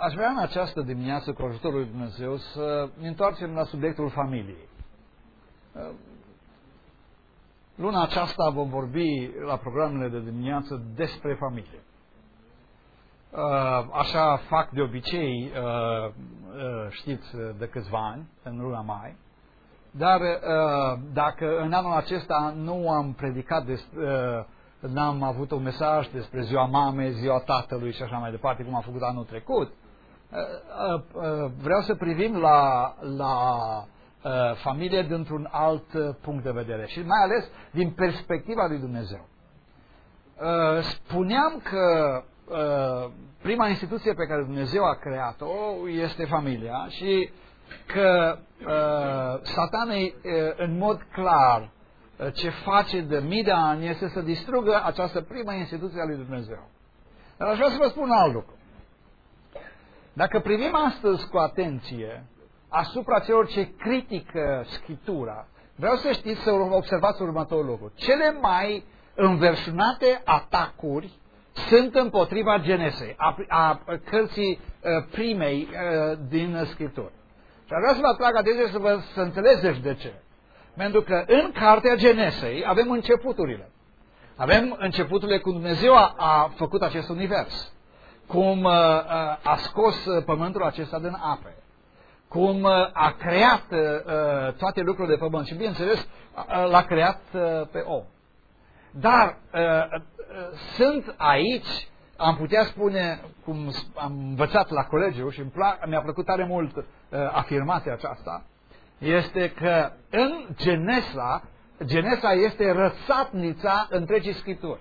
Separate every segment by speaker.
Speaker 1: Aș vrea în această dimineață, cu ajutorul lui Dumnezeu, să ne întoarcem la subiectul familiei. Luna aceasta vom vorbi la programele de dimineață despre familie. Așa fac de obicei, știți, de câțiva ani, în luna mai. Dar dacă în anul acesta nu am predicat, n-am avut un mesaj despre ziua mamei, ziua tatălui și așa mai departe, cum am făcut anul trecut, vreau să privim la familie dintr-un alt punct de vedere și mai ales din perspectiva lui Dumnezeu. Spuneam că prima instituție pe care Dumnezeu a creat-o este familia și că Satanei în mod clar ce face de mii de ani este să distrugă această prima instituție a lui Dumnezeu. Dar aș vrea să vă spun alt lucru. Dacă privim astăzi cu atenție asupra celor ce critică Scriptura, vreau să știți, să observați următorul lucru. Cele mai înverșunate atacuri sunt împotriva Genesei, a cărții primei din Scriptură. Și vreau să vă atrag atenție să înțelegeți de ce. Pentru că în cartea Genesei avem începuturile. Avem începuturile cum Dumnezeu a făcut acest univers. Cum a scos pământul acesta din ape. Cum a creat toate lucrurile de pământ. Și bineînțeles l-a creat pe om. Dar sunt aici, am putea spune, cum am învățat la colegiu și mi-a plăcut tare mult afirmația aceasta, este că în Genesa este răsatnița întregii Scripturi.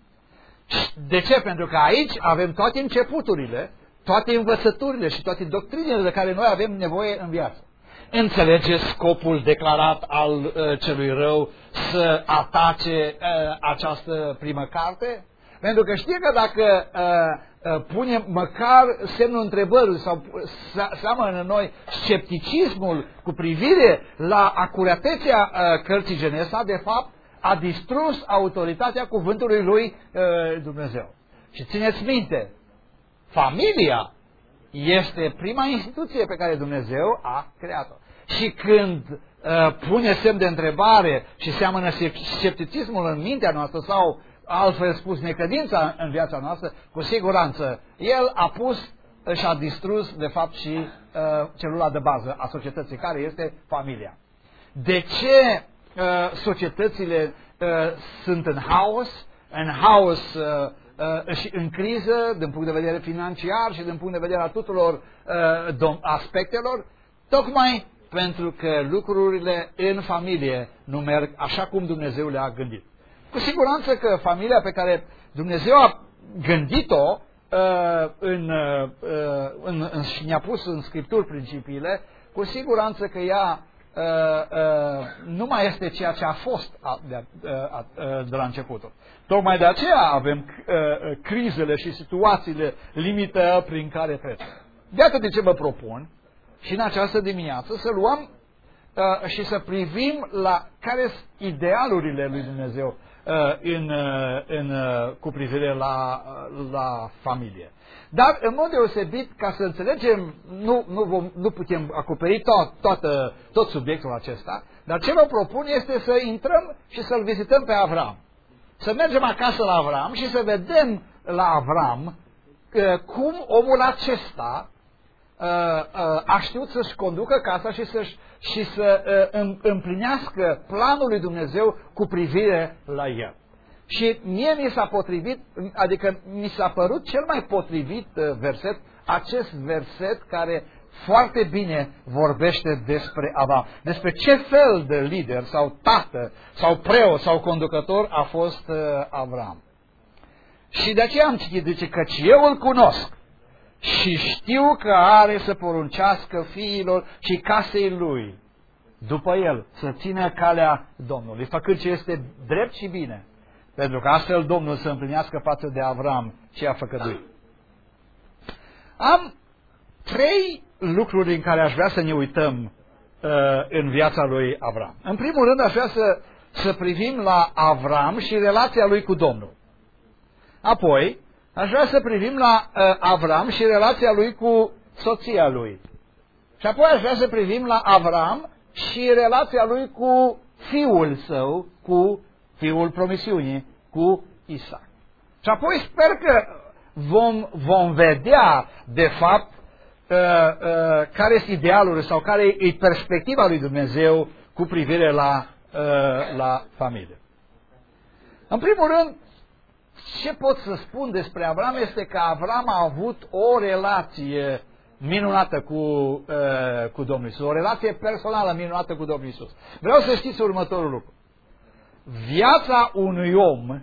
Speaker 1: De ce? Pentru că aici avem toate începuturile, toate învățăturile și toate doctrinele de care noi avem nevoie în viață. Înțelegeți scopul declarat al celui rău să atace această primă carte? Pentru că știe că dacă punem măcar semnul întrebării sau seamănă în noi scepticismul cu privire la acuratețea cărții Genesa, de fapt a distrus autoritatea cuvântului lui Dumnezeu. Și țineți minte, familia este prima instituție pe care Dumnezeu a creat-o. Și când pune semn de întrebare și seamănă scepticismul în mintea noastră sau, altfel spus, necredința în viața noastră, cu siguranță, el a pus și a distrus, de fapt, și celula de bază a societății, care este familia. De ce societățile sunt în haos? În haos și în criză, din punct de vedere financiar și din punct de vedere a tuturor aspectelor, tocmai pentru că lucrurile în familie nu merg așa cum Dumnezeu le-a gândit. Cu siguranță că familia pe care Dumnezeu a gândit-o și ne-a pus în Scripturi principiile, cu siguranță că ea nu mai este ceea ce a fost de la începutul. Tocmai de aceea avem crizele și situațiile limită prin care trecem. De atât de ce vă propun și în această dimineață să luăm și să privim la care sunt idealurile lui Dumnezeu cu privire la familie. Dar, în mod deosebit, ca să înțelegem, nu putem acoperi tot subiectul acesta, dar ce vă propun este să intrăm și să-l vizităm pe Avram. Să mergem acasă la Avram și să vedem la Avram cum omul acesta a știut să-și conducă casa și să împlinească planul lui Dumnezeu cu privire la el. Și mie mi s-a potrivit, adică mi s-a părut cel mai potrivit verset, acest verset care foarte bine vorbește despre Avram. Despre ce fel de lider sau tată sau preot sau conducător a fost Avram. Și de aceea am citit, zice, căci eu îl cunosc și știu că are să poruncească fiilor și casei lui după el să țină calea Domnului, făcând ce este drept și bine, pentru că astfel Domnul să împlinească față de Avram ce a făcăduit. Am 3 lucruri în care aș vrea să ne uităm în viața lui Avram. În primul rând aș vrea să privim la Avram și relația lui cu Domnul. Apoi aș vrea să privim la Avram și relația lui cu soția lui. Și apoi aș vrea să privim la Avram și relația lui cu fiul său, cu fiul promisiunii, cu Isaac. Și apoi sper că vom vedea, de fapt, care este idealul sau care e perspectiva lui Dumnezeu cu privire la familie. În primul rând, ce pot să spun despre Avram este că Avram a avut o relație minunată cu Domnul Iisus, o relație personală minunată cu Domnul Iisus. Vreau să știți următorul lucru. Viața unui om,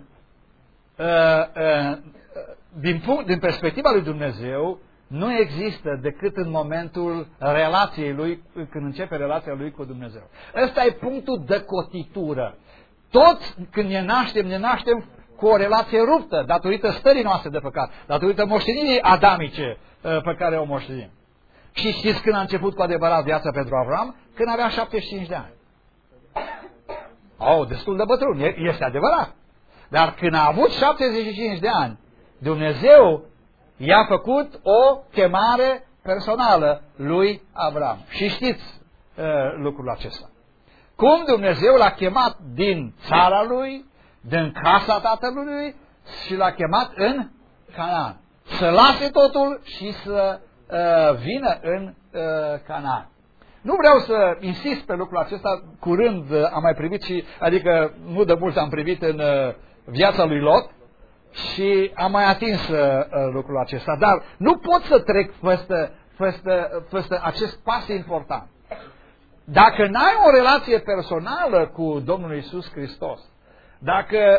Speaker 1: din perspectiva lui Dumnezeu, nu există decât în momentul relației lui, când începe relația lui cu Dumnezeu. Ăsta e punctul de cotitură. Toți, când ne naștem cu o relație ruptă, datorită stării noastre de păcat, datorită moștenirii adamice pe care o moștenim. Și știți când a început cu adevărat viața pentru Avram? Când avea 75 de ani. Destul de bătrân, este adevărat. Dar când a avut 75 de ani, Dumnezeu i-a făcut o chemare personală lui Avram. Și știți lucrul acesta. Cum Dumnezeu l-a chemat din țara lui, din casa tatălui și l-a chemat în Canaan. Să lase totul și să vină în Canaan. Nu vreau să insist pe lucrul acesta, curând am mai privit adică nu de mult am privit în viața lui Lot și am mai atins lucrul acesta, dar nu pot să trec peste acest pas important. Dacă n-ai o relație personală cu Domnul Iisus Hristos, dacă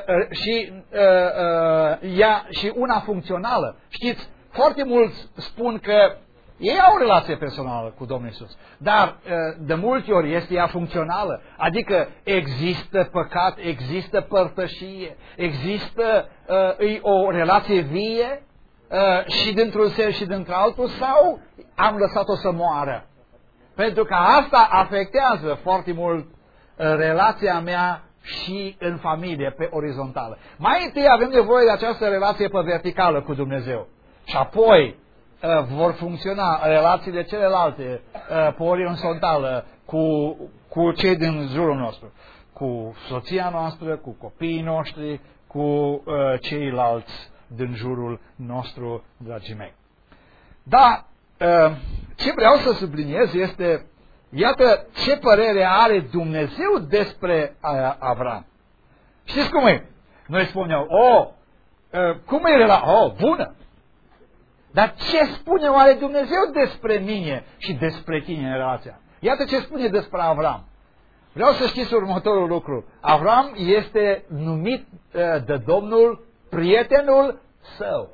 Speaker 1: și una funcțională, știți, foarte mulți spun că ei au o relație personală cu Domnul Iisus, dar de multe ori este ea funcțională, adică există păcat, există părtășie, există o relație vie și dintr-un sens și dintr-altul, sau am lăsat-o să moară. Pentru că asta afectează foarte mult relația mea și în familie, pe orizontală. Mai întâi avem nevoie de această relație pe verticală cu Dumnezeu. Și apoi vor funcționa relațiile celelalte pe orizontală cu cei din jurul nostru. Cu soția noastră, cu copiii noștri, cu ceilalți din jurul nostru, dragii mei. Da, ce vreau să subliniez este, iată ce părere are Dumnezeu despre Avram. Știți cum e? Noi spunem, cum e relația? Bună! Dar ce spune oare Dumnezeu despre mine și despre tine în relația? Iată ce spune despre Avram. Vreau să știți următorul lucru. Avram este numit de Domnul prietenul său.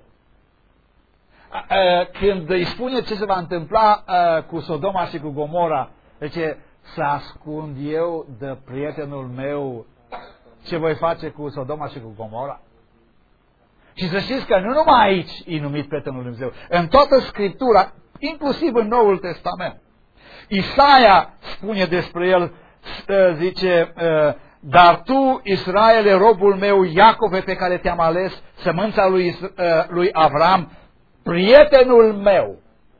Speaker 1: Când îi spune ce se va întâmpla cu Sodoma și cu Gomora, zice, să ascund eu de prietenul meu ce voi face cu Sodoma și cu Gomora? Și să știți că nu numai aici e numit prietenul lui Dumnezeu, în toată Scriptura, inclusiv în Noul Testament. Isaia spune despre el, zice, dar tu, Israele, robul meu, Iacove, pe care te-am ales, sămânța lui Avram, prietenul meu.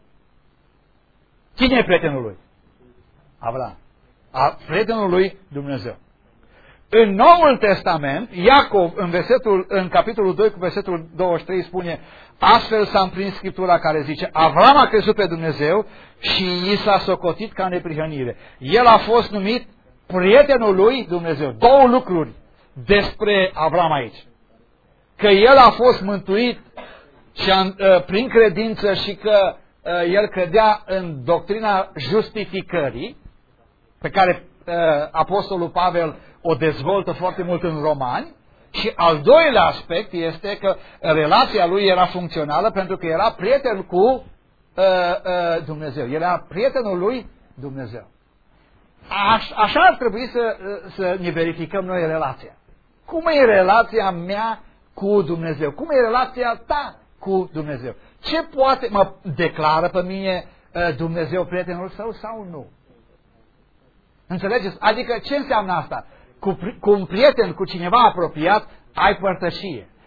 Speaker 1: Cine e prietenul lui? Avram. Prietenul lui Dumnezeu. În Noul Testament, Iacov, în capitolul 2 cu versetul 23 spune, astfel s-a împlins Scriptura care zice, Avram a crezut pe Dumnezeu și i s-a socotit ca neprihănire. El a fost numit prietenul lui Dumnezeu. Două lucruri despre Avram aici. Că el a fost mântuit și prin credință și că el credea în doctrina justificării, pe care Apostolul Pavel o dezvoltă foarte mult în Romani, și al doilea aspect este că relația lui era funcțională pentru că era prieten cu Dumnezeu. El era prietenul lui Dumnezeu. Așa ar trebui să ne verificăm noi relația. Cum e relația mea cu Dumnezeu? Cum e relația ta cu Dumnezeu? Ce poate mă declară pe mine Dumnezeu prietenul său sau nu? Înțelegeți? Adică ce înseamnă asta? Cu un prieten, cu cineva apropiat, ai părtășie.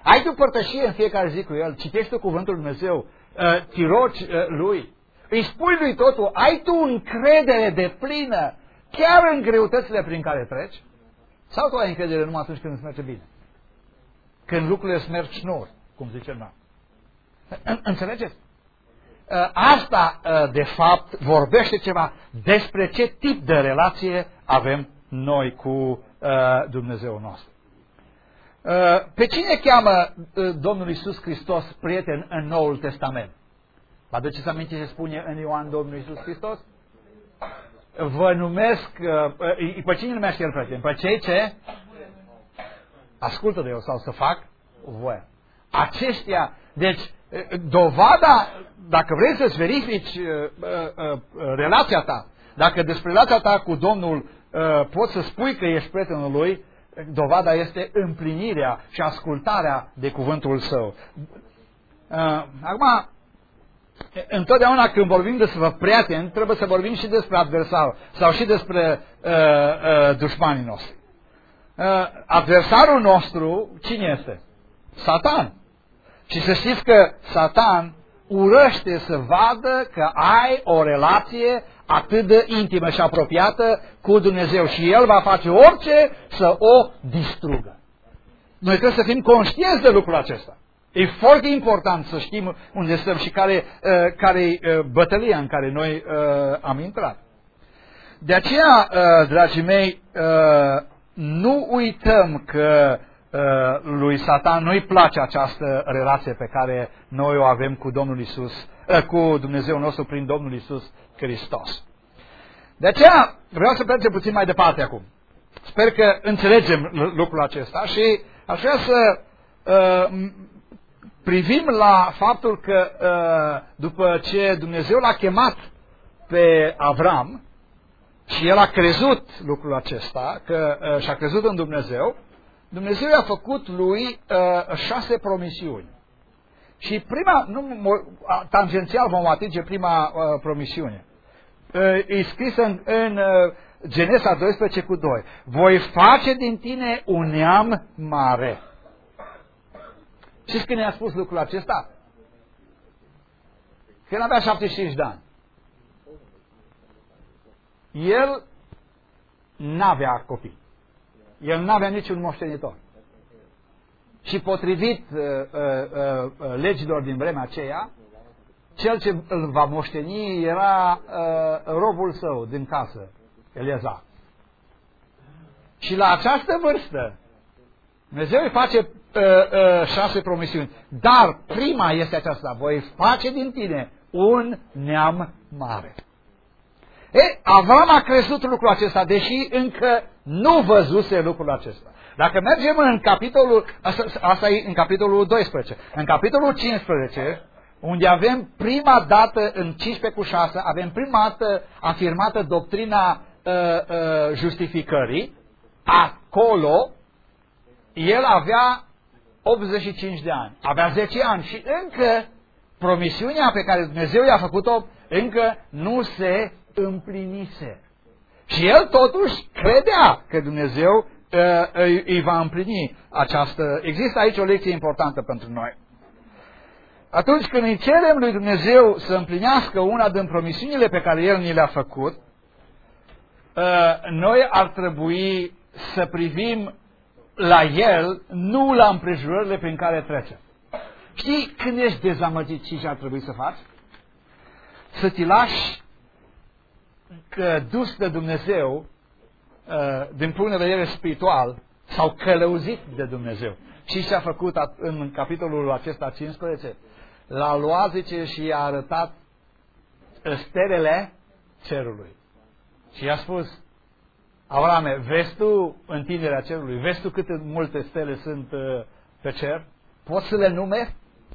Speaker 1: Ai tu părtășie în fiecare zi cu El? Citești tu cuvântul Lui Dumnezeu? Te rogi Lui? Îi spui Lui totul? Ai tu încredere de plină chiar în greutățile prin care treci? Sau tu ai încredere numai atunci când îți merge bine? Când lucrurile îți merg șnur, cum zicem noi. Înțelegeți? Asta, de fapt, vorbește ceva despre ce tip de relație avem noi cu Dumnezeu nostru. Pe cine cheamă Domnul Iisus Hristos prieten în Noul Testament? Vă aduceți aminte ce spune în Ioan Domnul Iisus Hristos? Vă numesc, pe cine numește El prieten? Pe cei ce ascultă de Eu sau să fac voia. Aceștia, deci, dovada, dacă vrei să-ți verifici relația ta, dacă despre relația ta cu Domnul poți să spui că ești prietenul Lui, dovada este împlinirea și ascultarea de cuvântul Său. Acum, întotdeauna când vorbim despre prieteni, trebuie să vorbim și despre adversar sau și despre dușmanii noștri. Adversarul nostru, cine este? Satan. Și să știți că Satan urăște să vadă că ai o relație atât de intimă și apropiată cu Dumnezeu și el va face orice să o distrugă. Noi trebuie să fim conștienți de lucrul acesta. E foarte important să știm unde stăm și care e bătălia în care noi am intrat. De aceea, dragii mei, nu uităm că lui Satan nu-i place această relație pe care noi o avem cu Domnul Iisus, cu Dumnezeu nostru prin Domnul Iisus Hristos. De aceea vreau să mergem puțin mai departe acum. Sper că înțelegem lucrul acesta și aș vrea să privim la faptul că după ce Dumnezeu l-a chemat pe Avram și el a crezut lucrul acesta, că și-a crezut în Dumnezeu, Dumnezeu i-a făcut lui 6 promisiuni. Și prima, tangențial vom atinge prima promisiune. E scrisă în Genesa 12 cu 2. Voi face din tine un neam mare. Știți când i-a spus lucrul acesta? Când avea 75 de ani. El n-avea copii. El n-avea niciun moștenitor. Și potrivit legilor din vremea aceea, cel ce îl va moșteni era robul său din casă, Eleazar. Și la această vârstă, Dumnezeu îi face 6 promisiuni. Dar prima este aceasta: voi face din tine un neam mare. Avram a crezut lucrul acesta, deși încă nu văzuse lucrul acesta. Dacă mergem în capitolul, asta e în capitolul 12, în capitolul 15, unde avem prima dată, în 15:6, avem prima dată afirmată doctrina justificării, acolo el avea 85 de ani, avea 10 ani și încă promisiunea pe care Dumnezeu i-a făcut-o încă nu se împlinise. Și el totuși credea că Dumnezeu îi va împlini această... Există aici o lecție importantă pentru noi. Atunci când îi cerem lui Dumnezeu să împlinească una din promisiunile pe care El ni le-a făcut, noi ar trebui să privim la El, nu la împrejurările prin care trecem. Știi când ești dezamăgit ce ar trebui să faci? Să te lași dus de Dumnezeu din punct de vedere spiritual sau călăuzit de Dumnezeu. Și ce a făcut în capitolul acesta 15? L-a luat, zice, și i-a arătat stelele cerului. Și i-a spus: Avrame, vezi tu întinderea cerului? Vezi tu câte multe stele sunt pe cer? Poți să le numeri?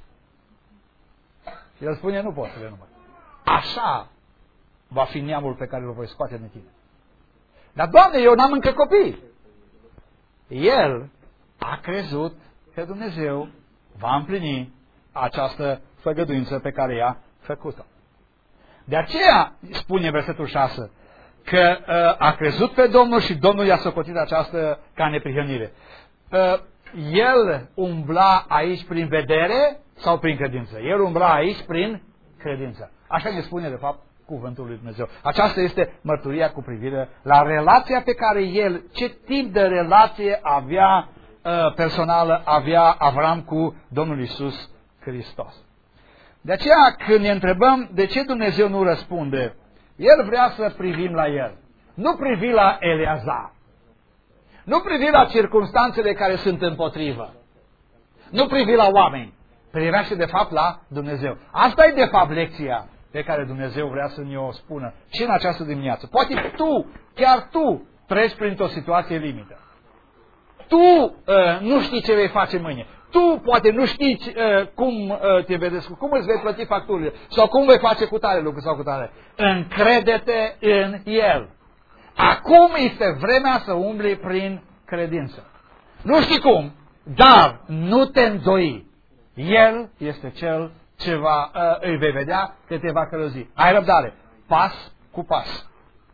Speaker 1: Și el spune: nu pot să le numeri. Așa va fi neamul pe care îl voi scoate din tine. Dar, Doamne, eu n-am încă copii. El a crezut că Dumnezeu va împlini această făgăduință pe care i-a făcut-o. De aceea spune versetul 6 că a crezut pe Domnul și Domnul i-a socotit această ca neprihănire. el umbla aici prin vedere sau prin credință? El umbla aici prin credință. Așa ne spune, de fapt, cuvântul lui Dumnezeu. Aceasta este mărturia cu privire la relația pe care el, ce tip de relație avea personală avea Avram cu Domnul Iisus Hristos. De aceea, când ne întrebăm de ce Dumnezeu nu răspunde, El vrea să privim la El. Nu privi la Eleazar. Nu privi la circumstanțele care sunt împotrivă. Nu privi la oameni. Privește de fapt la Dumnezeu. Asta e de fapt lecția pe care Dumnezeu vrea să ne-o spună și în această dimineață. Poate tu, chiar tu, treci printr-o situație limită. Tu nu știi ce vei face mâine. Tu poate nu știi cum te vei descurca, cum îți vei plăti facturile sau cum vei face cu tare lucru sau cu tare. Încrede-te în El. Acum este vremea să umbli prin credință. Nu știi cum, dar nu te îndoi. El este Cel ce îi vei vedea că te va călăuzi. Ai răbdare, pas cu pas.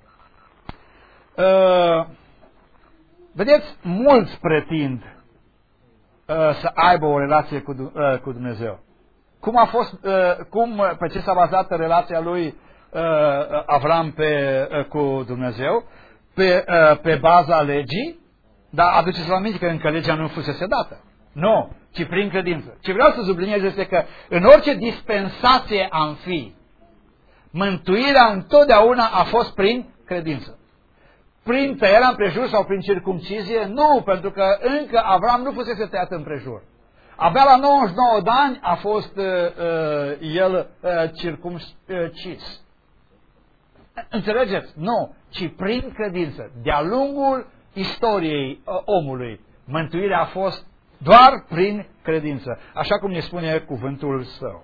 Speaker 1: Vedeți, mulți pretind să aibă o relație cu Dumnezeu. Pe ce s-a bazat relația lui Avram cu Dumnezeu? Pe baza legii? Dar aduceți-vă aminte că încă legea nu fusese dată. Nu, ci prin credință. Ce vreau să subliniez este că în orice dispensație am fi, mântuirea întotdeauna a fost prin credință. Prin tăierea împrejur sau prin circumcizie? Nu, pentru că încă Avram nu fusese tăiat împrejur. Abia la 99 de ani a fost el circumcis. Înțelegeți? Nu, ci prin credință. De-a lungul istoriei omului, mântuirea a fost doar prin credință. Așa cum ne spune cuvântul său.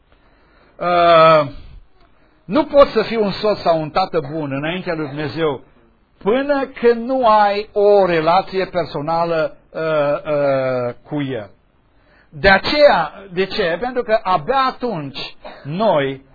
Speaker 1: Nu poți să fii un soț sau un tată bun înaintea lui Dumnezeu până când nu ai o relație personală cu El. De ce? Pentru că abia atunci noi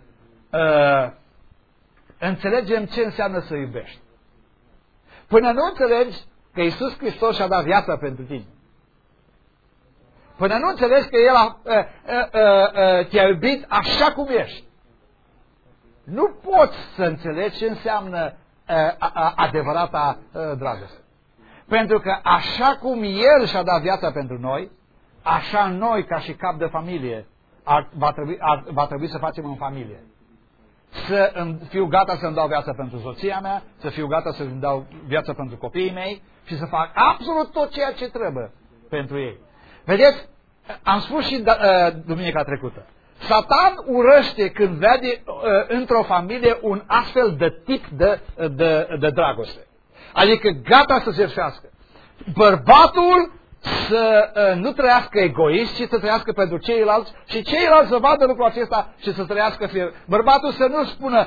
Speaker 1: înțelegem ce înseamnă să iubești. Până nu înțelegi că Iisus Hristos și-a dat viața pentru tine. Până nu înțelegi că El te-a iubit așa cum ești. Nu poți să înțelegi ce înseamnă adevărata dragoste. Pentru că așa cum El și-a dat viața pentru noi, așa noi, ca și cap de familie, va trebui să facem în familie. Să fiu gata să-mi dau viața pentru soția mea, să fiu gata să-mi dau viața pentru copiii mei și să fac absolut tot ceea ce trebuie pentru ei. Vedeți, am spus și duminica trecută, Satan urăște când vede într-o familie un astfel de tip de dragoste. Adică gata să jertfească. Bărbatul să nu trăiască egoist, ci să trăiască pentru ceilalți și ceilalți să vadă lucrul acesta și să trăiască fier. Bărbatul să nu spună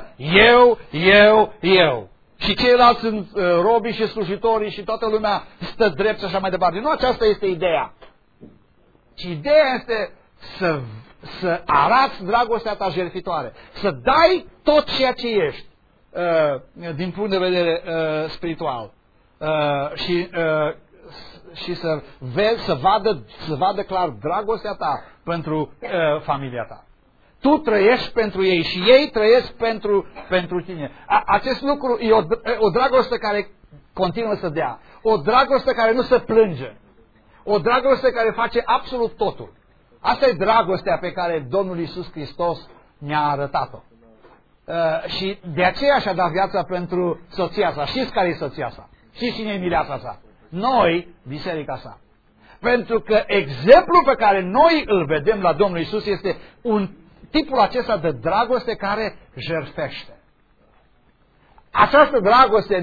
Speaker 1: eu. Și ceilalți sunt robii și slujitorii și toată lumea stă drept și așa mai departe. Nu aceasta este ideea. Ci ideea este să arăți dragostea ta jertfitoare. Să dai tot ceea ce ești din punct de vedere spiritual. Și să vadă clar dragostea ta pentru familia ta. Tu trăiești pentru ei și ei trăiesc pentru tine. Acest lucru e o dragoste care continuă să dea. O dragoste care nu se plânge. O dragoste care face absolut totul. Asta e dragostea pe care Domnul Iisus Hristos ne-a arătat-o. Și de aceea și-a dat viața pentru soția sa. Știți care e soția sa? Știți cine e mireasa sa? Noi, biserica sa. Pentru că exemplul pe care noi îl vedem la Domnul Iisus este tipul acesta de dragoste care jertfește. Această dragoste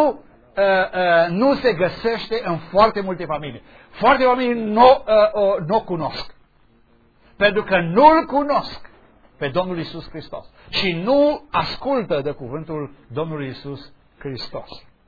Speaker 1: nu se găsește în foarte multe familii. Foarte familii nu o cunosc. Pentru că nu-L cunosc pe Domnul Iisus Hristos. Și nu ascultă de cuvântul Domnului Iisus Hristos.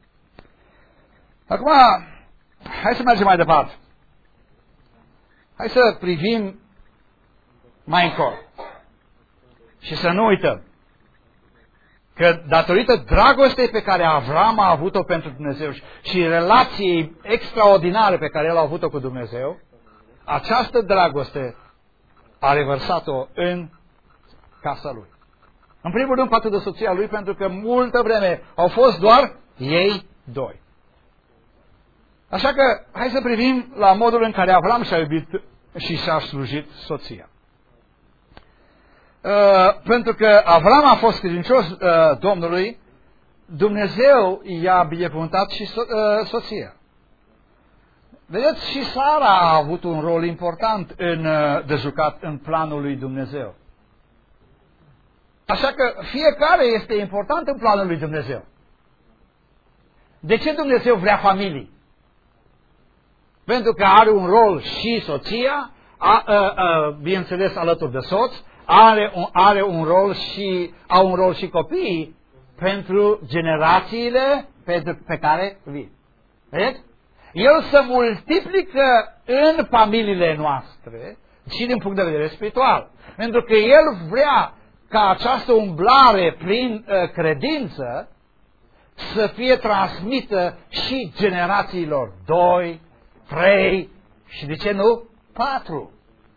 Speaker 1: Acum, hai să mergem mai departe. Hai să privim mai încolo. Și să nu uităm că datorită dragostei pe care Avram a avut-o pentru Dumnezeu și relației extraordinare pe care el a avut-o cu Dumnezeu, această dragoste a revărsat-o în casa lui. În primul rând față de soția lui, pentru că multă vreme au fost doar ei doi. Așa că hai să privim la modul în care Avram și-a iubit și și-a slujit soția. Pentru că Avram a fost credincios Domnului, Dumnezeu i-a binecuvântat și soția. Vedeți, și Sara a avut un rol important de jucat în planul lui Dumnezeu. Așa că fiecare este important în planul lui Dumnezeu. De ce Dumnezeu vrea familii? Pentru că are un rol și soția, bineînțeles alături de soț, are un rol și copiii pentru generațiile pe care vin. Vedeți? El se multiplică în familiile noastre și din punct de vedere spiritual. Pentru că El vrea ca această umblare prin credință să fie transmită și generațiilor 2, 3 și de ce nu 4.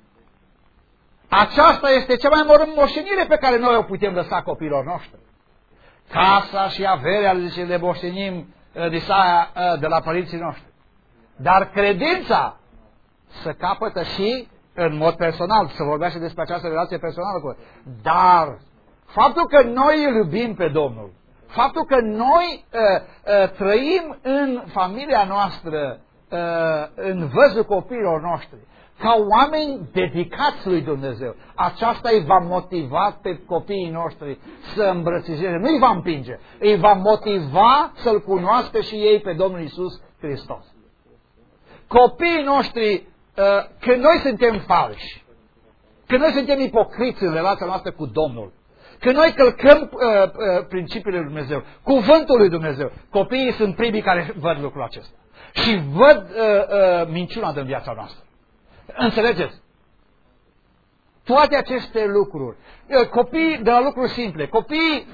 Speaker 1: Aceasta este cea mai mare moștenire pe care noi o putem lăsa copiilor noștri. Casa și averea, zice, le moștenim de la părinții noștri. Dar credința să capătă și în mod personal, să vorbește despre această relație personală cu el. Dar faptul că noi îl iubim pe Domnul, faptul că noi trăim în familia noastră, în văzul copiilor noștri, ca oameni dedicați lui Dumnezeu, aceasta îi va motiva pe copiii noștri să îmbrățișeze, nu îi va împinge, îi va motiva să-L cunoască și ei pe Domnul Iisus Hristos. Copiii noștri, când noi suntem falși, când noi suntem ipocriți în relația noastră cu Domnul, când noi călcăm principiile lui Dumnezeu, cuvântul lui Dumnezeu, copiii sunt primii care văd lucrul acesta și văd minciuna din viața noastră. Înțelegeți? Toate aceste lucruri, copiii de la lucruri simple, copiii,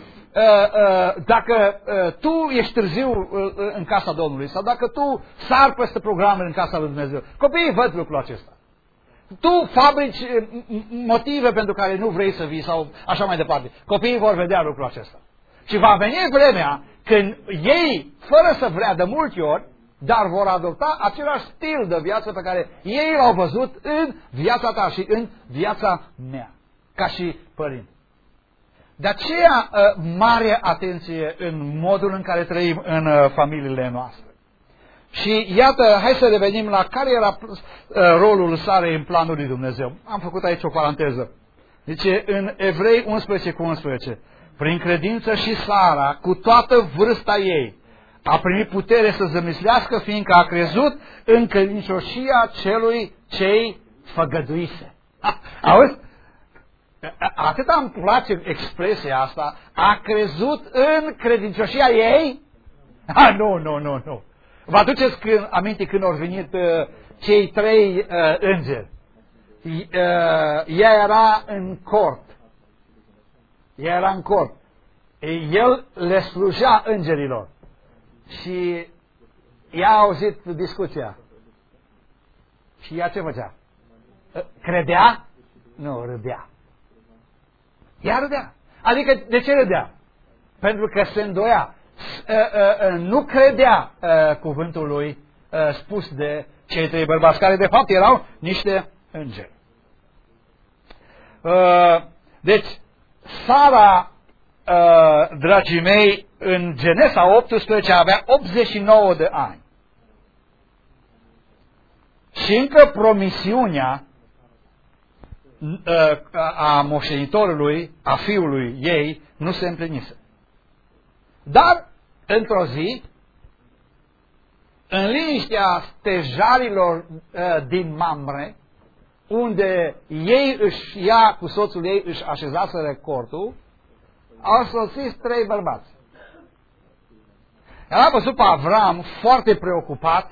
Speaker 1: dacă tu ești târziu în casa Domnului sau dacă tu sari peste programele în casa lui Dumnezeu, copiii văd lucrul acesta. Tu fabrici motive pentru care nu vrei să vii sau așa mai departe. Copiii vor vedea lucrul acesta. Și va veni vremea când ei, fără să vrea de multe ori, dar vor adopta același stil de viață pe care ei l-au văzut în viața ta și în viața mea, ca și părinte. De aceea, mare atenție în modul în care trăim în familiile noastre. Și iată, hai să revenim la care era rolul Sarei în planul lui Dumnezeu. Am făcut aici o paranteză. Deci în Evrei 11:11, prin credință și Sara, cu toată vârsta ei, a primit putere să zămislească, fiindcă a crezut în credincioșia celui ce-i făgăduise. Auzi? Atât îmi place expresia asta, a crezut în credincioșia ei? Nu. Vă aduceți aminte când au venit cei 3 îngeri? Ea era în cort. El le slujea îngerilor. Și ea a auzit discuția. Și ea ce făcea? Credea? Nu, râdea. Ea râdea. Adică de ce râdea? Pentru că se îndoia. Nu credea cuvântul lui spus de cei 3 bărbați, care de fapt erau niște îngeri. Deci, Sara, dragii mei, în Genesa 18 avea 89 de ani. Și încă promisiunea a moștenitorului, a fiului ei, nu se împlinise. Dar, într-o zi, în liniștea stejarilor din Mamre, unde ei cu soțul ei își așezaseră cortul, au sosit 3 bărbați. El a văzut pe Avram foarte preocupat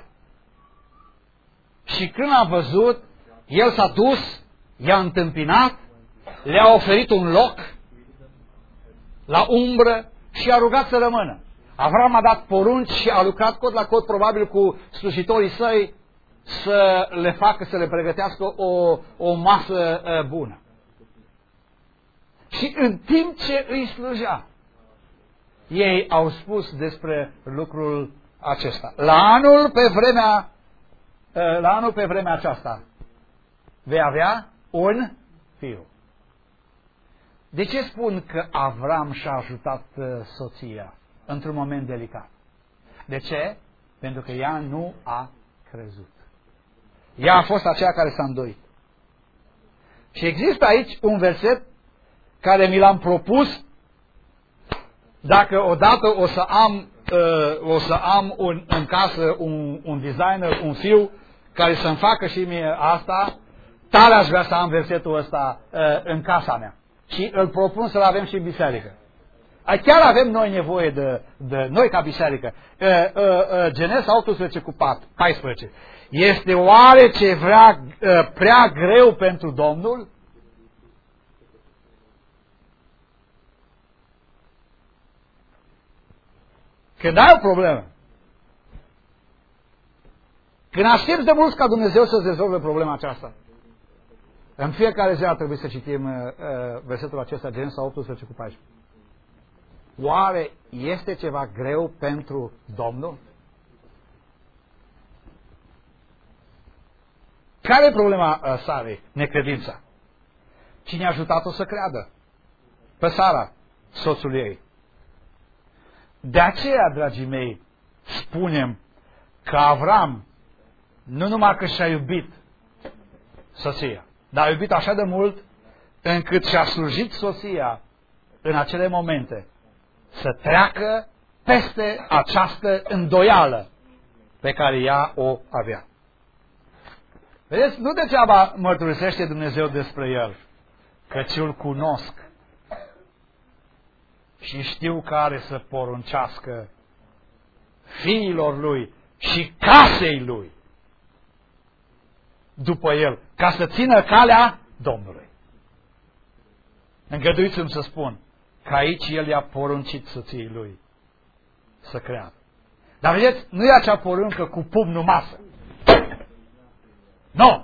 Speaker 1: și când a văzut, el s-a dus, i-a întâmpinat, le-a oferit un loc la umbră și a rugat să rămână. Avram a dat porunci și a lucrat cot la cot probabil cu slujitorii săi să le facă, să le pregătească o masă bună. Și în timp ce îi slujea, ei au spus despre lucrul acesta. La anul pe vremea aceasta vei avea un fiu. De ce spun că Avram și-a ajutat soția într-un moment delicat? De ce? Pentru că ea nu a crezut. Ea a fost aceea care s-a îndoit. Și există aici un verset care mi l-am propus, dacă odată o să am în casă un designer, un fiu, care să-mi facă și mie asta, tare aș vrea să am versetul ăsta în casa mea. Și îl propun să-l avem și în biserică. Chiar avem noi nevoie de noi ca biserică. Genesa 18:14. Este oare ce prea greu pentru Domnul? Când ai o problemă, când aștepți de mult ca Dumnezeu să-ți rezolve problema aceasta, în fiecare zi ar trebui să citim versetul acesta, Genesa 18:14. Oare este ceva greu pentru Domnul? Care e problema Sarei? Necredința. Cine a ajutat-o să creadă? Pe Sara, soțul ei. De aceea, dragii mei, spunem că Avram nu numai că și-a iubit soția, dar a iubit așa de mult încât și-a slujit soția în acele momente să treacă peste această îndoială pe care ea o avea. Vedeți, nu degeaba mărturisește Dumnezeu despre el, căci îl cunosc și știu că are să poruncească fiilor lui și casei lui după el, ca să țină calea Domnului. Îngăduiți-mi să spun că aici el i-a poruncit soției lui să creadă. Dar vedeți, nu e acea poruncă cu pumnul masă. Nu!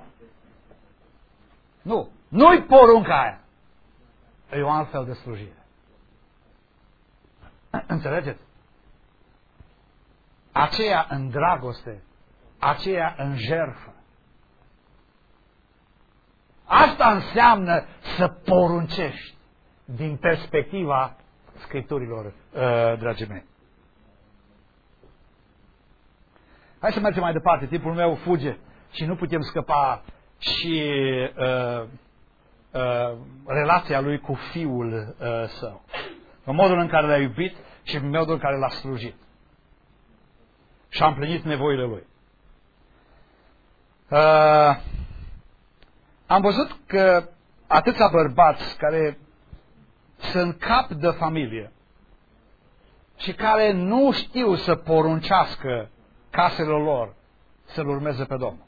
Speaker 1: Nu! Nu-i porunca aia. E o altfel de slujire. Înțelegeți? Aceea în dragoste, aceea în jertfă. Asta înseamnă să poruncești din perspectiva Scripturilor, dragii mei. Hai să mergem mai departe. Timpul meu fuge și nu putem scăpa și relația lui cu fiul său. În modul în care l-a iubit și în modul în care l-a slujit. Și a împlinit nevoile lui. Am văzut că atâția bărbați care sunt cap de familie și care nu știu să poruncească caselor lor să-L urmeze pe Domnul.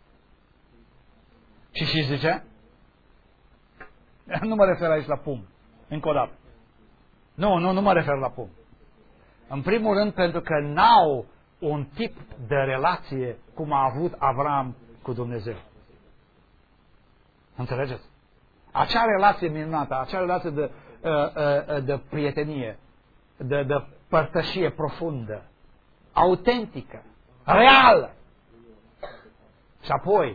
Speaker 1: Și zice? Nu mă refer aici la pum. Încă o dată. Nu mă refer la pum. În primul rând pentru că n-au un tip de relație cum a avut Avram cu Dumnezeu. Înțelegeți? Acea relație minunată, acea relație de prietenie, de părtășie profundă, autentică, reală. Și apoi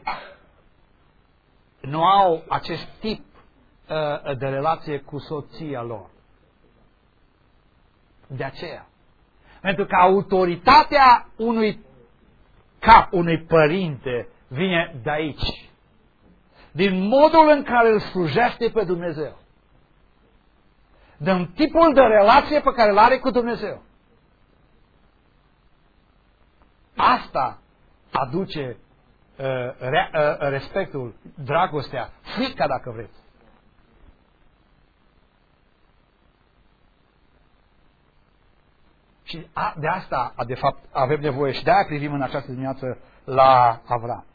Speaker 1: nu au acest tip de relație cu soția lor. De aceea. Pentru că autoritatea unui cap, unui părinte, vine de aici. Din modul în care îl slujește pe Dumnezeu. Din tipul de relație pe care îl are cu Dumnezeu. Asta aduce respectul, dragostea, frica dacă vreți. Și de asta, de fapt, avem nevoie și de-aia privim în această dimineață la Avram.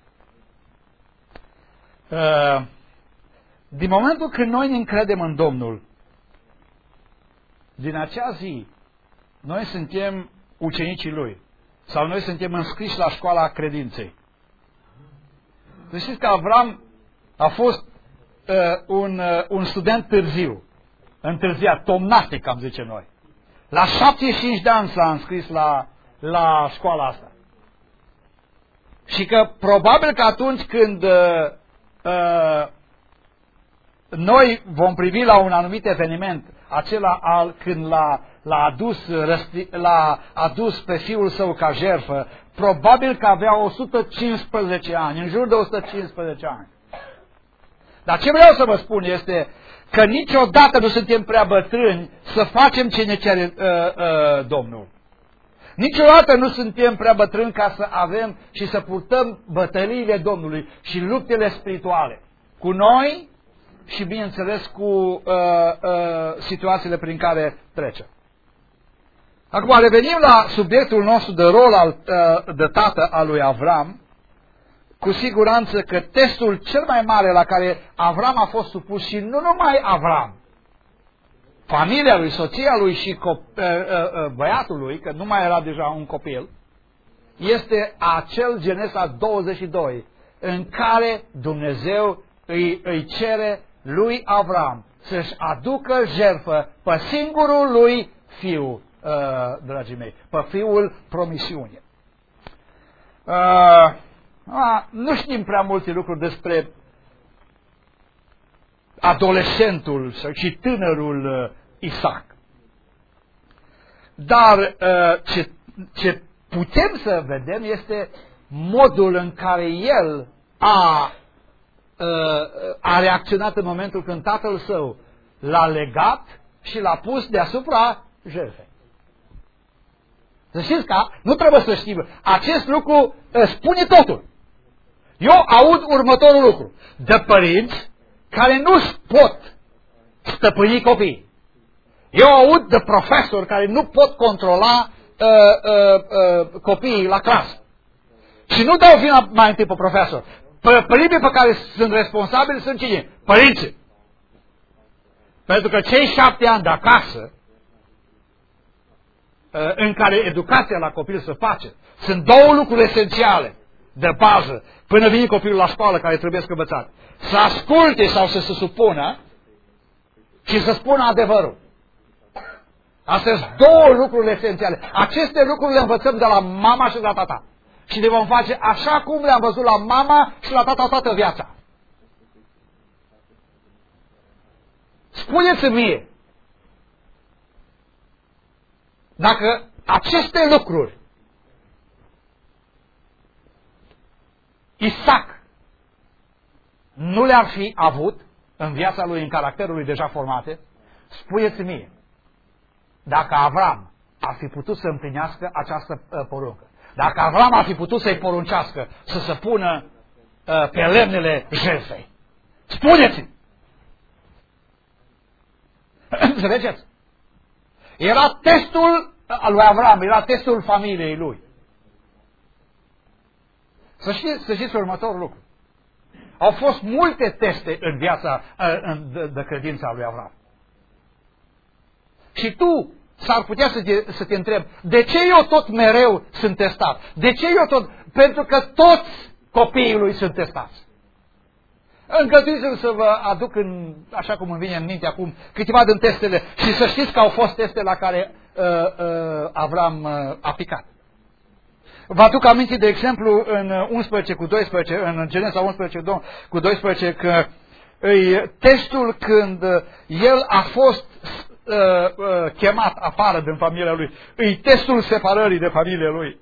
Speaker 1: Din momentul când noi ne încredem în Domnul, din acea zi, noi suntem ucenicii Lui. Sau noi suntem înscriși la școala credinței. Să știți că Avram a fost un student târziu, întârziat, tomnastic, am zice noi. La 75 de ani s-a înscris la școala asta. Și că probabil că atunci când noi vom privi la un anumit eveniment, acela când l-a adus pe fiul său ca jertfă, probabil că avea 115 ani, în jur de 115 ani. Dar ce vreau să vă spun este că niciodată nu suntem prea bătrâni să facem ce ne cere Domnul. Niciodată nu suntem prea bătrâni ca să avem și să purtăm bătăliile Domnului și luptele spirituale cu noi și, bineînțeles, cu situațiile prin care trecem. Acum revenim la subiectul nostru de rol de tată al lui Avram. Cu siguranță că testul cel mai mare la care Avram a fost supus, și nu numai Avram, familia lui, soția lui și băiatul lui, că nu mai era deja un copil, este acel Genesa 22, în care Dumnezeu îi cere lui Avram să-și aducă jertfă pe singurul lui fiu, dragii mei, pe fiul promisiunii. Nu știm prea multe lucruri despre adolescentul și tânărul Isaac. Dar ce putem să vedem este modul în care el a reacționat în momentul când tatăl său l-a legat și l-a pus deasupra jertfei. Să știți că nu trebuie să știm. Acest lucru spune totul. Eu aud următorul lucru. De părinți care nu-și pot stăpâni copiii. Eu aud de profesori care nu pot controla copiii la clasă. Și nu dau vina mai întâi pe profesor. Părinții pe care sunt responsabili sunt cine? Părinții. Pentru că cei 7 ani de acasă, în care educația la copil se face, sunt două lucruri esențiale de bază până vine copilul la școală care trebuie învățat. Să asculte sau să se supună și să spună adevărul. Astea sunt două lucruri esențiale. Aceste lucruri le învățăm de la mama și de la tata. Și le vom face așa cum le-am văzut la mama și la tata toată viața. Spuneți-mi mie, dacă aceste lucruri Isaac nu le-ar fi avut în viața lui, în caracterul lui deja formate, spuneți-mi mie, dacă Avram ar fi putut să împlinească această poruncă, dacă Avram ar fi putut să-i poruncească să se pună pe lemnele jertfei, spuneți-mi! Înțelegeți? Era testul lui Avram, era testul familiei lui. Să știți următorul lucru. Au fost multe teste în viața de credință a lui Avram. Și tu s-ar putea să te întrebi, de ce eu tot mereu sunt testat? De ce eu tot? Pentru că toți copiii lui sunt testați. Îngăduiți-mi să vă aduc, așa cum îmi vine în minte acum, câteva din testele și să știți că au fost teste la care Avram a picat. Vă aduc aminte, de exemplu, în 11:12, în Genesa 11:12, că testul când el a fost chemat afară din familia lui, e testul separării de familia lui.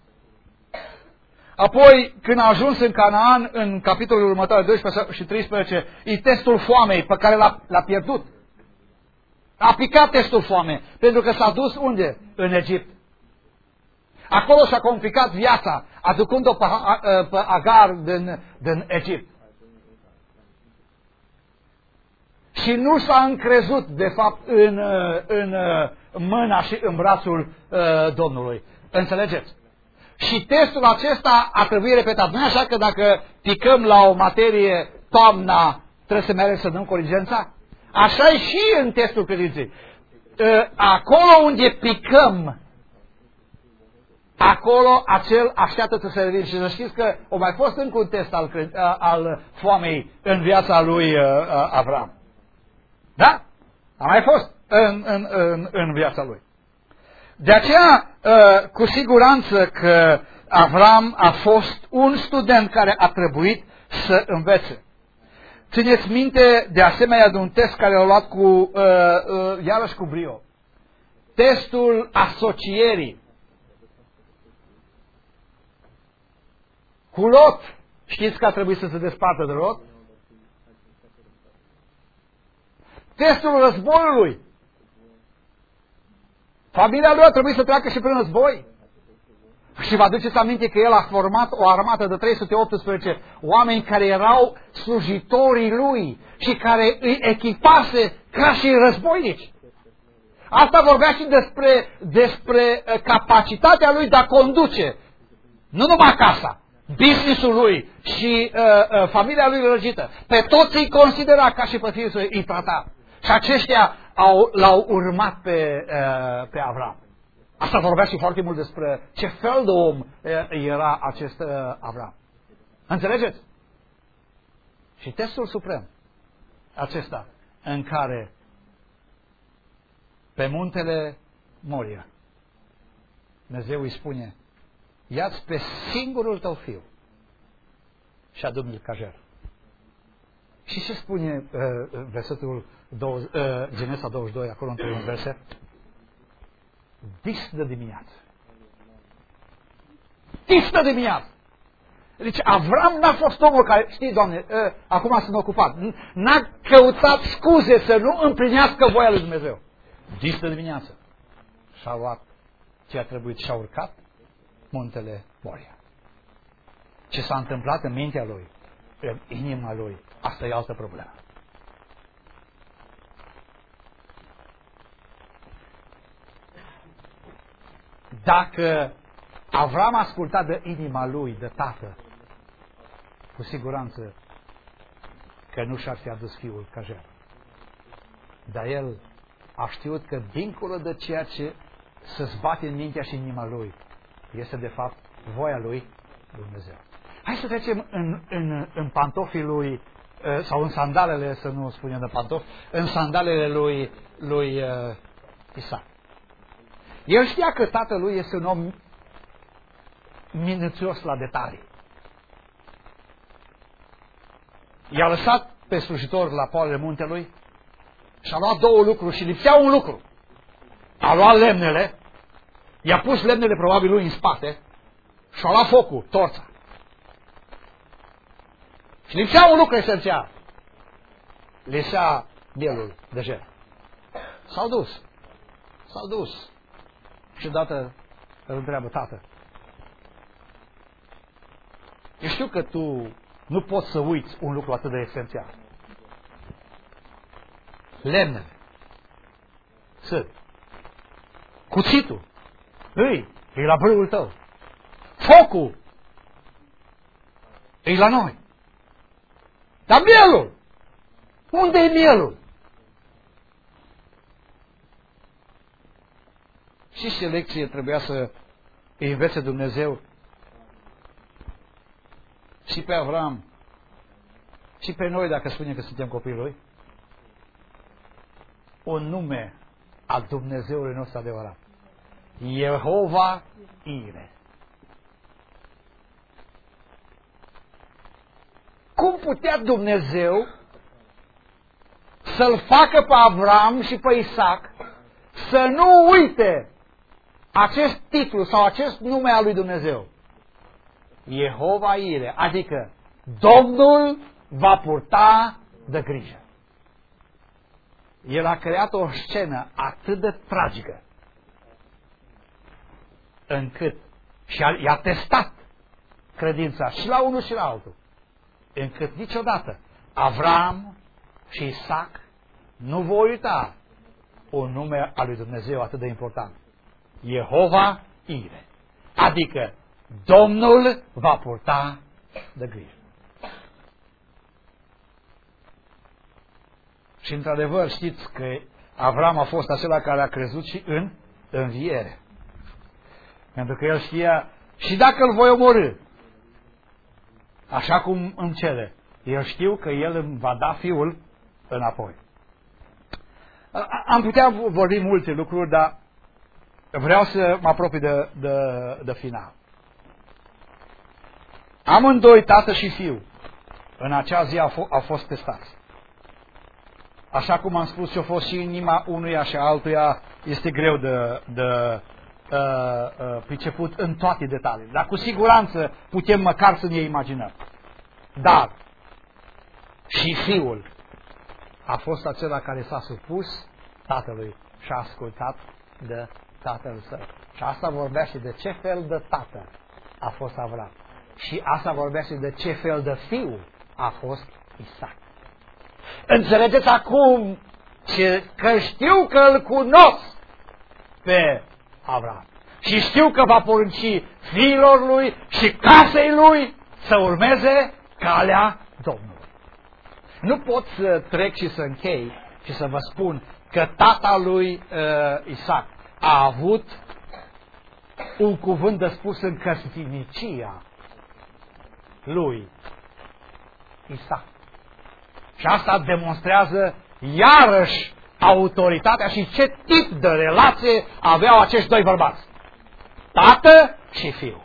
Speaker 1: Apoi, când a ajuns în Canaan, în capitolul următor, 12 și 13, e testul foamei pe care l-a pierdut. A picat testul foamei, pentru că s-a dus unde? În Egipt. Acolo și-a complicat viața, aducând-o pe Agar din Egipt. Și nu s-a încrezut, de fapt, în mâna și în brațul Domnului. Înțelegeți? Și testul acesta a trebuit repetat. Nu e așa că dacă picăm la o materie toamna, trebuie să mergem să dăm corigența? Așa e și în testul credinței. Acolo unde picăm acolo acel așteaptă să se revină. Și să știți că o mai fost încă un test al foamei în viața lui Avram. Da? A mai fost în viața lui. De aceea, cu siguranță că Avram a fost un student care a trebuit să învețe. Țineți minte de asemenea de un test care l-a luat iarăși cu brio. Testul asocierii. Cu Lot. Știți că a trebuit să se despartă de Lot? Testul războiului. Familia lui a trebuit să treacă și prin război. Și vă aduceți aminte că el a format o armată de 318 oameni care erau slujitorii lui și care îi echipase ca și războinici. Asta vorbea și despre capacitatea lui de a conduce. Nu numai casa, business-ul lui și familia lui lărgită. Pe toți îi considera ca și pe fiul său, îi trata. Și aceștia l-au urmat pe Avram. Asta vorbea și foarte mult despre ce fel de om era acest Avram. Înțelegeți? Și testul suprem, acesta, în care pe muntele Moria, Dumnezeu îi spune, ia-ți pe singurul tău fiu și adu-mi-l ca jertfă. Și ce spune versetul Genesa 22, acolo într-un verset? Dis de dimineață. Dis de dimineață. Deci Avram n-a fost omul care, știi, Doamne, acum sunt ocupat, n-a căutat scuze să nu împlinească voia lui Dumnezeu. Dis de dimineață. Și-a luat ce a trebuit și-a urcat muntele Moria. Ce s-a întâmplat în mintea lui, în inima lui, asta e altă problemă. Dacă Avram a ascultat de inima lui, de tată, cu siguranță că nu și-ar fi adus fiul ca jertfă. Dar el a știut că dincolo de ceea ce se zbate în mintea și în inima lui, este de fapt voia lui Dumnezeu. Hai să trecem în pantofii lui, sau în sandalele, să nu spunem de pantofi, în sandalele lui Isaac. El știa că tatălui este un om minuțios la detalii. I-a lăsat pe slujitor la poalele muntelui și a luat două lucruri și lipsea un lucru. A luat lemnele, i-a pus lemnele probabil lui în spate și a luat focul, torța. Și lipsea un lucru esențial. Lipsea mielul de jertfă. S-au dus. Și odată îl întreabă, tată, eu știu că tu nu poți să uiți un lucru atât de esențial. Lemnele sunt. Cuțitul e la brâul tău. Focul e la noi. Dar mielul? Unde e mielul? Și ce lecție trebuia să îi învețe Dumnezeu și pe Avram și pe noi, dacă spunem că suntem copiii lui? Un nume al Dumnezeului nostru adevărat. Jehova Ire. Cum putea Dumnezeu să-l facă pe Avram și pe Isaac să nu uite acest titlu sau acest nume al lui Dumnezeu? Jehova Ire, adică Domnul va purta de grijă. El a creat o scenă atât de tragică încât i-a testat credința și la unul și la altul, încât niciodată Avram și Isaac nu vor uita un nume al lui Dumnezeu atât de important. Jehova Ire, adică Domnul va purta de grijă. Și într-adevăr știți că Avram a fost acela care a crezut și în înviere. Pentru că el știa, și dacă îl voi omorâ, așa cum îmi cere, eu știu că el îmi va da fiul înapoi. Am putea vorbi multe lucruri, dar vreau să mă apropii de final. Amândoi, tată și fiu, în acea zi au fost testați. Așa cum am spus, și-a fost și inima unuia și altuia, este greu de priceput în toate detaliile. Dar cu siguranță putem măcar să ne imaginăm. Dar și fiul a fost acela care s-a supus tatălui și a ascultat de tatăl său. Și asta vorbește de ce fel de tată a fost Avram. Și asta vorbește de ce fel de fiu a fost Isaac. Înțelegeți acum că știu că îl cunosc pe Avram. Și știu că va porunci fiilor lui și casei lui să urmeze calea Domnului. Nu pot să trec și să închei și să vă spun că tata lui Isaac a avut un cuvânt de spus în căsnicia lui Isaac. Și asta demonstrează iarăși autoritatea și ce tip de relație aveau acești doi bărbați. Tată și fiu.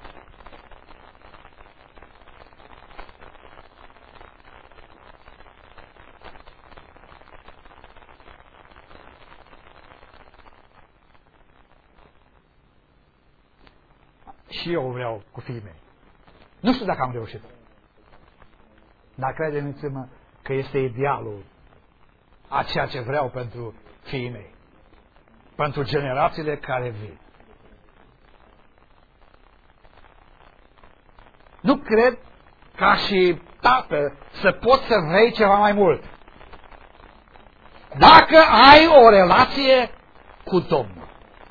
Speaker 1: Și eu vreau cu fiii mei. Nu știu dacă am reușit. Dar credeți-mă că este idealul a ceea ce vreau pentru fiii mei. Pentru generațiile care vin. Nu cred ca și tată să poți să vrei ceva mai mult. Dacă ai o relație cu Domnul.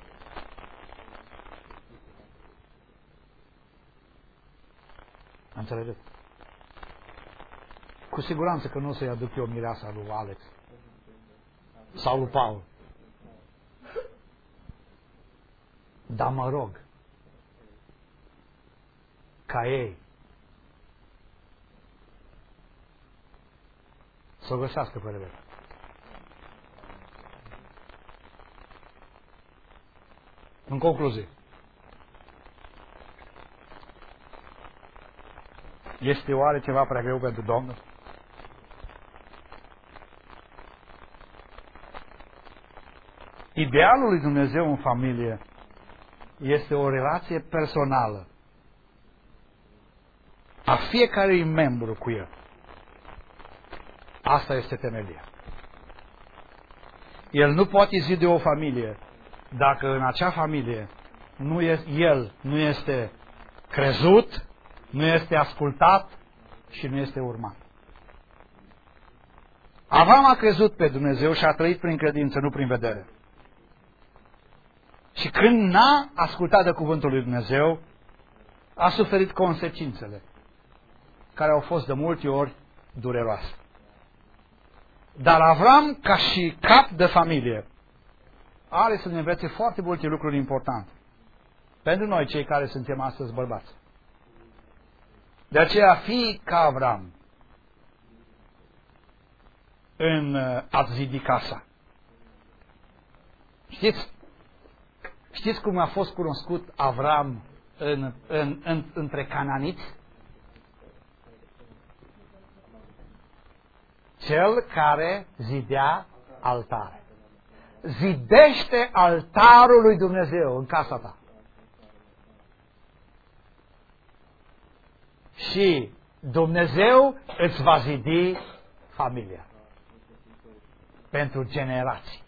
Speaker 1: Înțelegeți? Cu siguranță că nu o să-i aduc eu mireasa lui Alex sau lui Paul. Dar mă rog ca ei să o găsească pe Rebecca. În concluzie, este oare ceva prea greu pentru Domnul? Idealul lui Dumnezeu în familie este o relație personală a fiecărui membru cu el. Asta este temelia. El nu poate zide o familie dacă în acea familie el nu este crezut, nu este ascultat și nu este urmat. Avram a crezut pe Dumnezeu și a trăit prin credință, nu prin vedere. Și când n-a ascultat de cuvântul lui Dumnezeu, a suferit consecințele, care au fost de multe ori dureroase. Dar Avram, ca și cap de familie, are să ne învețe foarte multe lucruri importante pentru noi, cei care suntem astăzi bărbați. De aceea, fii ca Avram în a-ți zidi casa. Știți cum a fost cunoscut Avram între cananiți? Cel care zidea altare. Zidește altarul lui Dumnezeu în casa ta. Și Dumnezeu îți va zidi familia. Pentru generații.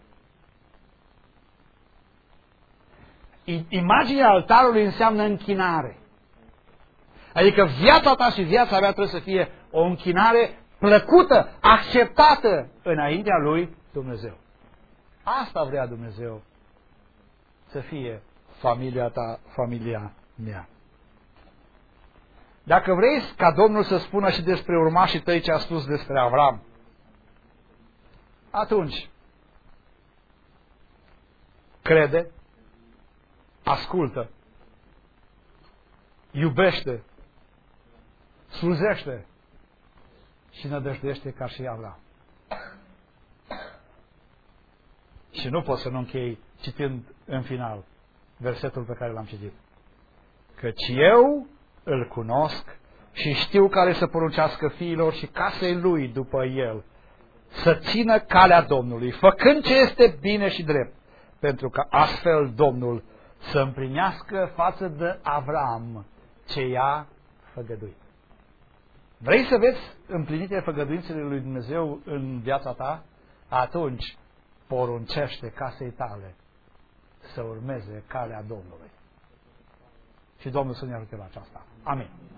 Speaker 1: Imaginea altarului înseamnă închinare. Adică viața ta și viața mea trebuie să fie o închinare plăcută, acceptată înaintea lui Dumnezeu. Asta vrea Dumnezeu să fie familia ta, familia mea. Dacă vrei ca Domnul să spună și despre urmașii tăi ce a spus despre Avram, atunci crede, ascultă iubește, slujește și nădăjduiește ca și Avram. Și nu pot să nu închei citind în final versetul pe care l-am citit. Căci eu îl cunosc și știu care să poruncească fiilor și casei lui după el, să țină calea Domnului, făcând ce este bine și drept, pentru că astfel Domnul să împlinească față de Avram ce i-a făgăduit. Vrei să vezi împlinite făgăduințele lui Dumnezeu în viața ta? Atunci poruncește casei tale să urmeze calea Domnului. Și Domnul să ne ajute la aceasta. Amin.